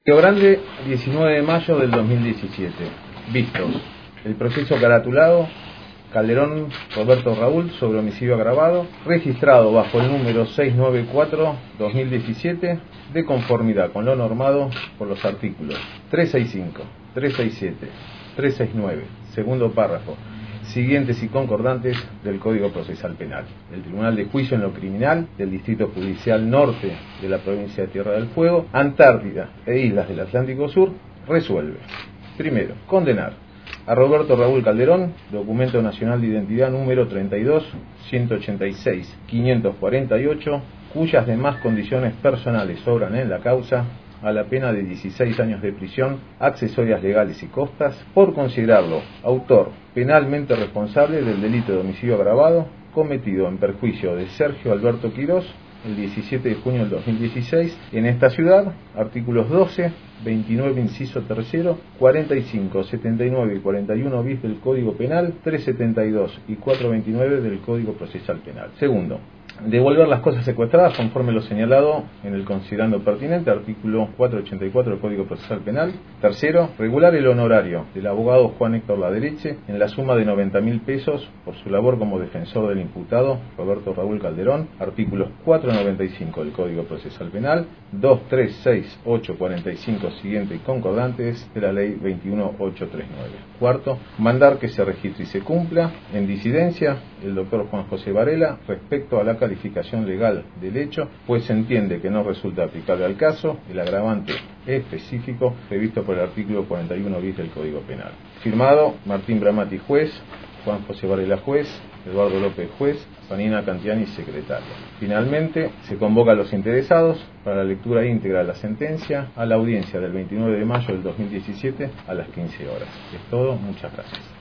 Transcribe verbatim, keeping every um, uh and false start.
Río Grande, diecinueve de mayo del dos mil diecisiete. Vistos. El proceso caratulado, Calderón Roberto Raúl, sobre homicidio agravado, registrado bajo el número seiscientos noventa y cuatro barra dos mil diecisiete, de conformidad con lo normado por los artículos trescientos sesenta y cinco, trescientos sesenta y siete, trescientos sesenta y nueve, segundo párrafo, siguientes y concordantes del Código Procesal Penal. El Tribunal de Juicio en lo Criminal del Distrito Judicial Norte de la provincia de Tierra del Fuego, Antártida e Islas del Atlántico Sur, resuelve. Primero, condenar a Roberto Raúl Calderón, documento nacional de identidad número treinta y dos, ciento ochenta y seis, quinientos cuarenta y ocho, cuyas demás condiciones personales sobran en la causa, a la pena de dieciséis años de prisión, accesorias legales y costas, por considerarlo autor penalmente responsable del delito de homicidio agravado cometido en perjuicio de Sergio Alberto Quirós el diecisiete de junio del dos mil dieciséis en esta ciudad, artículos doce, veintinueve inciso tercero, cuarenta y cinco, setenta y nueve y cuarenta y uno bis del Código Penal, trescientos setenta y dos y cuatrocientos veintinueve del Código Procesal Penal. Segundo, devolver las cosas secuestradas conforme lo señalado en el considerando pertinente, artículo cuatrocientos ochenta y cuatro del Código Procesal Penal. Tercero, regular el honorario del abogado Juan Héctor Ladereche en la suma de noventa mil pesos por su labor como defensor del imputado Roberto Raúl Calderón, artículos cuatrocientos noventa y cinco del Código Procesal Penal, dos, tres, seis, ocho, cuarenta y cinco siguientes y concordantes de la Ley veintiuno mil ochocientos treinta y nueve. Cuarto, mandar que se registre y se cumpla en disidencia el doctor Juan José Varela respecto a la calificación legal del hecho, pues se entiende que no resulta aplicable al caso el agravante específico previsto por el artículo cuarenta y uno bis del Código Penal. Firmado Martín Bramati, juez; Juan José Varela, juez; Eduardo López, juez; Vanina Cantiani, secretaria. Finalmente, se convoca a los interesados para la lectura íntegra de la sentencia a la audiencia del veintinueve de mayo del dos mil diecisiete a las quince horas. Es todo, muchas gracias.